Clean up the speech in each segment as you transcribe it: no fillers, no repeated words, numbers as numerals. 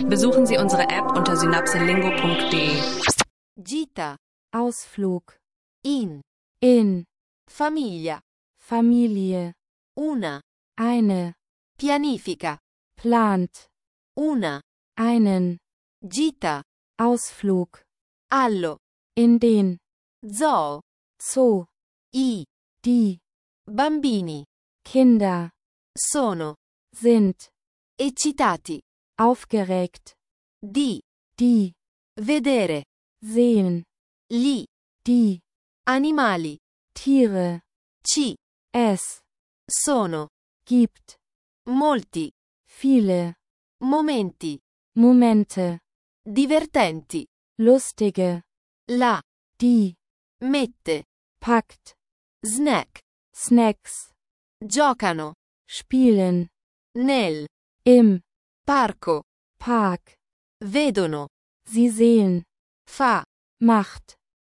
Besuchen Sie unsere App unter synapselingo.de. Gita. Ausflug. In. Famiglia. Familie. Una. Eine. Pianifica. Plant. Una. Einen. Gita. Ausflug. Allo. In den. Zoo. Zoo. Die. Bambini. Kinder. Sono. Sind. Eccitati. Aufgeregt. Die. Vedere. Sehen. Die. Animali. Tiere. Es. Sono. Gibt. Molti. Viele. Momenti. Momente. Divertenti. Lustige. Die. Mette. Packt. Snack. Snacks. Giocano. Spielen. Im. Park. Vedono. Sie sehen. Macht.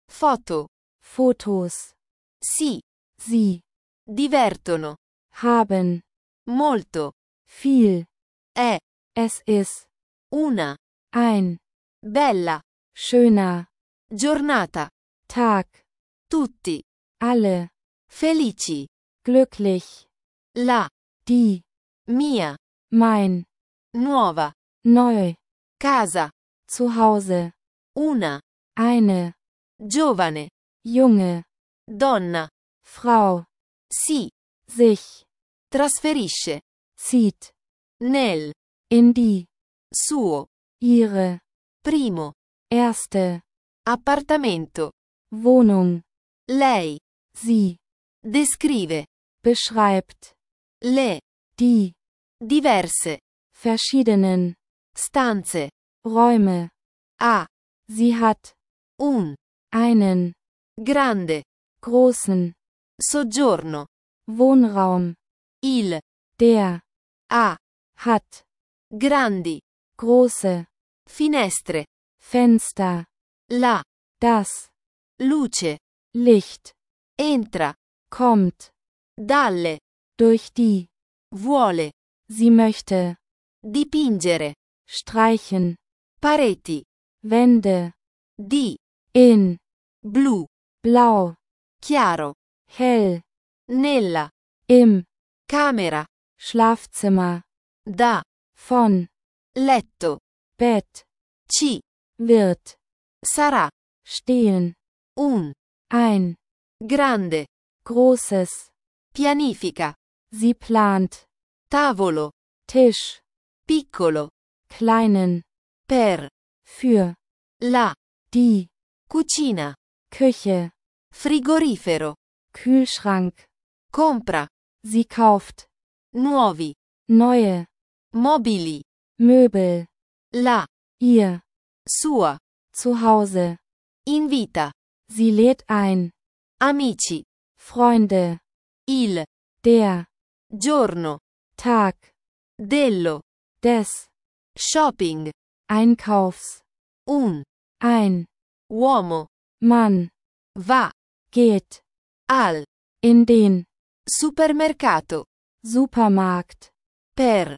Fotos. Sie. Divertono. Haben. Molto. Viel. Es ist. Una. Ein. Bella. Schöner. Giornata. Tag. Tutti. Alle. Felici. Glücklich. Die. Mia. Mein. Nuova. Neu. Casa. Zu Hause. Una. Eine. Giovane. Junge. Donna. Frau. Sich. Trasferisce. Zieht. In die. Suo. Ihre. Primo. Erste. Appartamento. Wohnung. Lei. Sie. Descrive. Beschreibt. Die. Diverse. Verschiedenen. Stanze. Räume. Sie hat. Einen. Grande. Großen. Soggiorno. Wohnraum. Der. Hat. Grandi. Große. Finestre. Fenster. Das. Luce. Licht. Entra. Kommt. Dalle. Durch die. Vuole. Sie möchte. Dipingere. Streichen. Pareti. Wände. In. Blu. Blau. Chiaro. Hell. Nella. Im. Camera. Schlafzimmer. Von. Letto. Bett. Wird. Sarà. Stehen. Ein. Grande. Großes. Pianifica. Sie plant. Tavolo. Tisch. Piccolo. Kleinen. Per. Für. Die. Cucina. Küche. Frigorifero. Kühlschrank. Compra. Sie kauft. Nuovi. Neue. Mobili. Möbel. Ihr. Sua. Zu Hause. Invita. Sie lädt ein. Amici. Freunde. Der. Giorno. Tag. Dello. Des. Shopping. Einkaufs. Ein. Uomo. Mann. Va. Geht. Al. In den. Supermercato. Supermarkt. Per.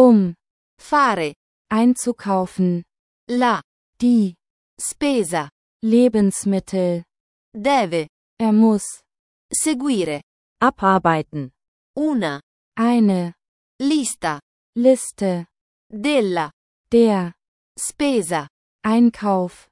Fare. Einzukaufen. Die. Spesa. Lebensmittel. Deve. Muss. Seguire. Abarbeiten. Una. Eine. Lista. Liste. Della. Der. Spesa. Einkauf.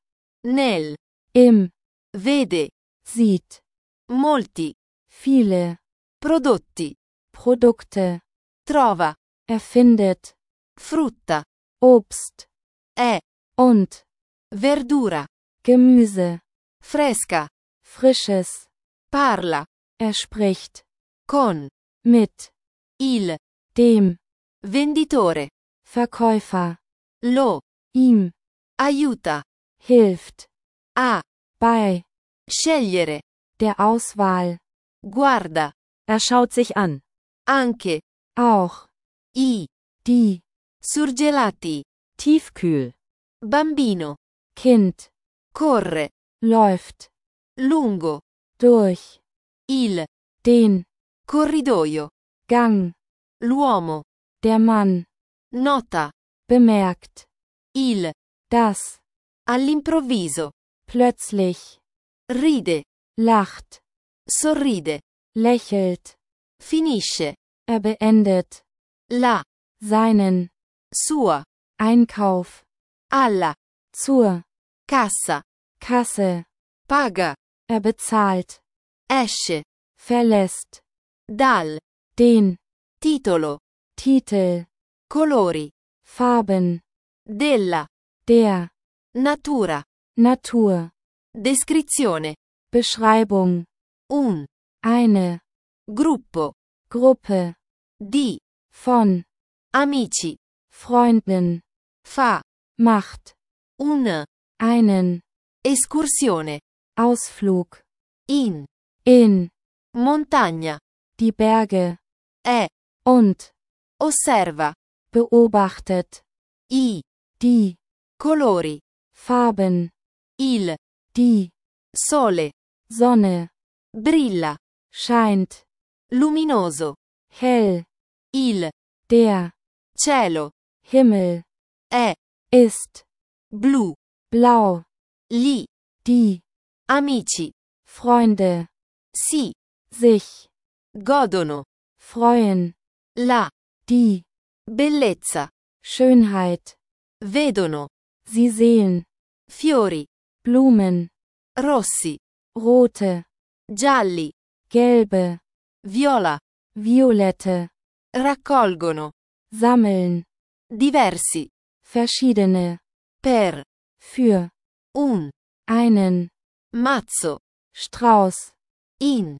Im. Vede. Sieht. Molti. Viele. Prodotti. Produkte. Trova. Erfindet. Frutta. Obst. Und. Verdura. Gemüse. Fresca. Frisches. Parla. Er spricht. Con. Mit. Dem. Venditore. Verkäufer. Ihm. Ihm. Aiuta. Hilft. Bei. Bei. Scegliere. Der Auswahl. Guarda. Er schaut sich an. Anche. Auch. Die. Surgelati. Tiefkühl. Bambino. Kind. Corre. Läuft. Lungo. Durch. Den. Corridoio. Gang. L'uomo. Der Mann. Nota. Bemerkt. il, das, all'improvviso, plötzlich, ride, lacht, sorride, lächelt, finisce, beendet, la, seinen, sua, Einkauf, alla, zur, cassa, Kasse, paga, bezahlt, esce, verlässt, dal, den, titolo, Titel, colori, Farben, della, der, natura, Natur, descrizione, Beschreibung, un, eine, gruppo, Gruppe, di, von, amici, Freunden, fa, macht, einen, escursione, Ausflug, in, in, montagna, die Berge, und, und, osserva, beobachtet, i, die, colori, Farben, il, die, sole, Sonne, brilla, scheint, luminoso, hell, il, der, cielo, Himmel, ist, blu, blau, gli, die, amici, Freunde, si, sich, godono, freuen, la, die, bellezza, Schönheit, vedono, sie sehen, fiori, Blumen, rossi, rote, gialli, gelbe, viola, violette, raccolgono, sammeln, diversi, verschiedene, per, für, un, einen, mazzo, Strauß, in,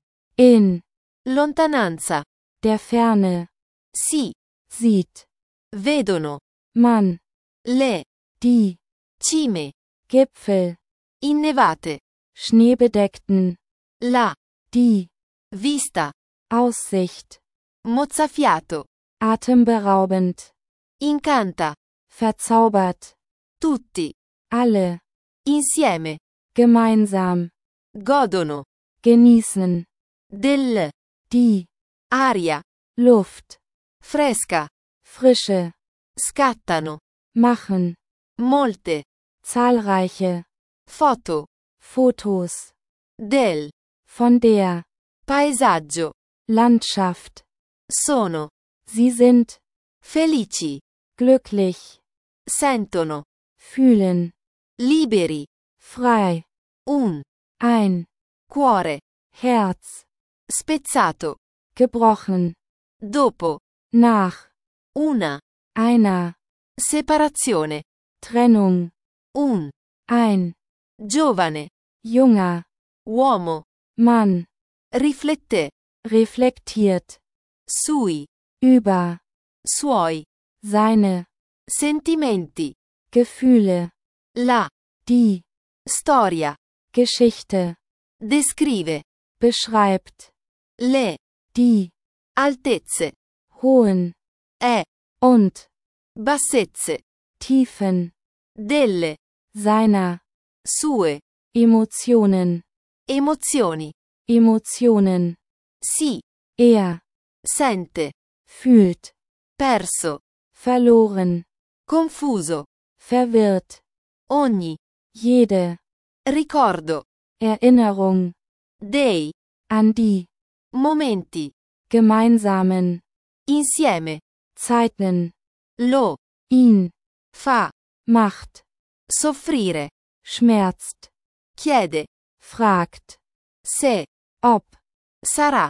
lontananza, der Ferne, si, sieht, vedono, man, le, die, cime, Gipfel, innevate, schneebedeckten, la, die, vista, Aussicht, mozzafiato, atemberaubend, incanta, verzaubert, tutti, alle, insieme, gemeinsam, godono, genießen, del, die, aria, Luft, fresca, Frische, scattano, machen, molte, zahlreiche, foto, Fotos, del, von der, paesaggio, Landschaft, sono, sie sind, felici, glücklich, sentono, fühlen, liberi, frei, ein, cuore, Herz, spezzato, gebrochen, dopo, nach, einer, separazione, Trennung, ein, giovane, junger, uomo, Mann, riflette, reflektiert, sui, über, suoi, seine, sentimenti, Gefühle, la, die, storia, Geschichte, descrive, beschreibt, le, die, altezze, hohen, und, bassezze, Tiefen, delle, seiner, sue, Emotionen, emozioni, Emotionen, si, sente, fühlt, perso, verloren, confuso, verwirrt, ogni, jede, ricordo, Erinnerung, dei, an die, momenti, gemeinsamen, insieme, Zeiten, lo, ihn, fa, macht, soffrire, schmerzt, chiede, fragt, se, ob, sarà,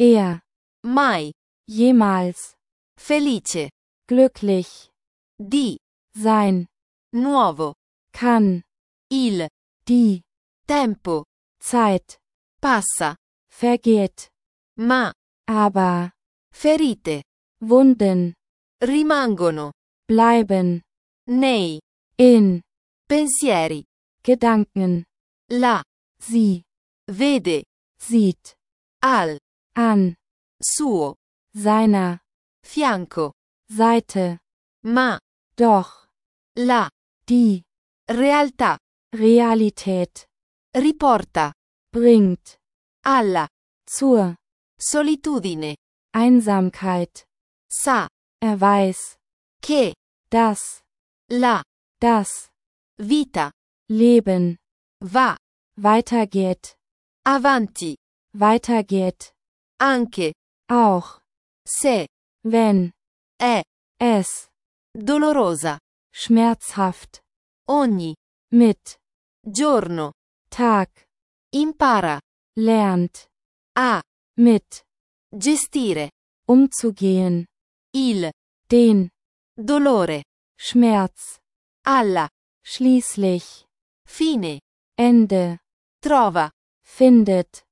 mai, jemals, felice, glücklich, di, sein, nuovo, kann, il, die, tempo, Zeit, passa, vergeht, ma, aber, ferite, Wunden, rimangono, bleiben, nei, in, pensieri, Gedanken, la, sie, vede, sieht, al, an, suo, seiner, fianco, Seite, ma, doch, la, die, realtà, Realität, riporta, bringt, alla, zur, solitudine, Einsamkeit, sa, weiß, che, dass, la, das, vita, Leben, va, weitergeht, avanti, weitergeht, anche, auch, se, wenn, è, es, dolorosa, schmerzhaft, ogni, mit, giorno, Tag, impara, lernt, a, mit, gestire, umzugehen, il, den, dolore, Schmerz, alla, schließlich, fine, Ende, trova, findet,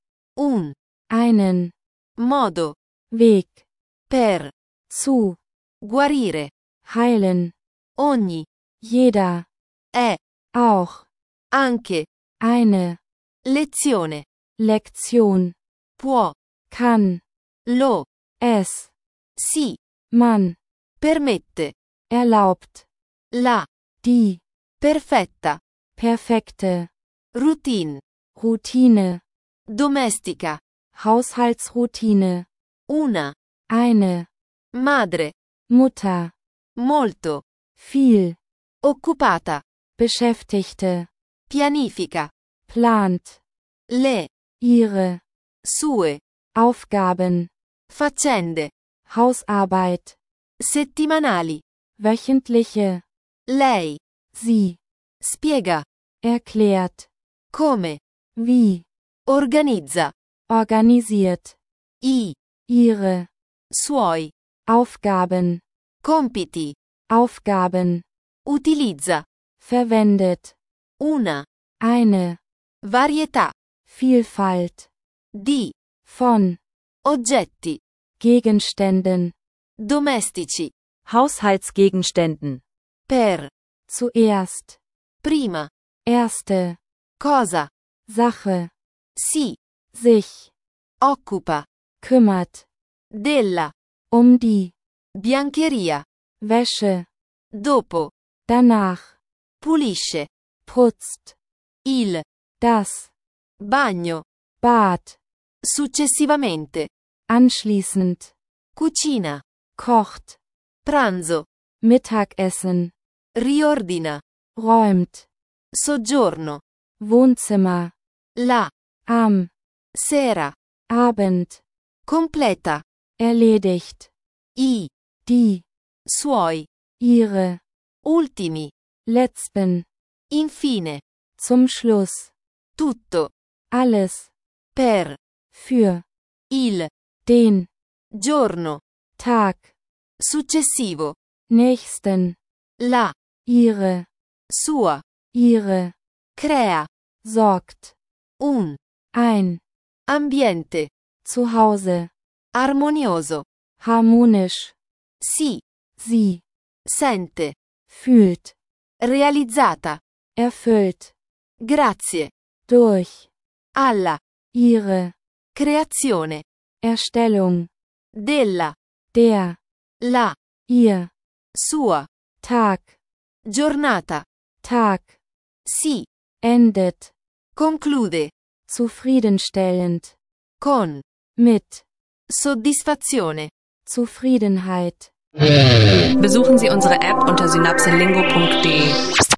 einen, modo, Weg, per, zu, guarire, heilen, ogni, jeder, è, auch, anche, eine, lezione, Lektion, può, kann, lo, es, si, man, permette, erlaubt, la, die, perfetta, perfekte, routine, Routine, domestica, Haushaltsroutine, una, eine, madre, Mutter, molto, viel, occupata, Beschäftigte, pianifica, plant, le, ihre, sue, Aufgaben, faccende, Hausarbeit, settimanali, wöchentliche, lei, sie, spiega, erklärt, come, wie, organizza, organisiert, i, ihre, suoi, Aufgaben, compiti, Aufgaben, utilizza, verwendet, una, eine, varietà, Vielfalt, di, von, oggetti, Gegenständen, domestici, Haushaltsgegenständen. per, zuerst, prima, erste, cosa, Sache, si, sich, occupa, kümmert, della, die, biancheria, Wäsche, dopo, danach, pulisce, putzt, il, das, bagno, Bad, successivamente, anschließend, cucina, kocht, pranzo, Mittagessen, riordina, räumt, soggiorno, Wohnzimmer, la, am, sera, Abend, completa, erledigt, i, die, suoi, ihre, ultimi, letzten, infine, zum Schluss, tutto, alles, per, für, il, den, giorno, Tag, successivo, nächsten, la, ihre, sua, ihre, crea, sorgt, ein, ambiente, zu Hause, armonioso, harmonisch, si, sie, sente, fühlt, realizzata, erfüllt, grazie, durch, alla, ihre, creazione, Erstellung, della, der, la, ihr, sua, Tag, giornata, Tag, si, endet, conclude, zufriedenstellend, con, mit, soddisfazione. Zufriedenheit. Besuchen Sie unsere App unter synapselingo.de.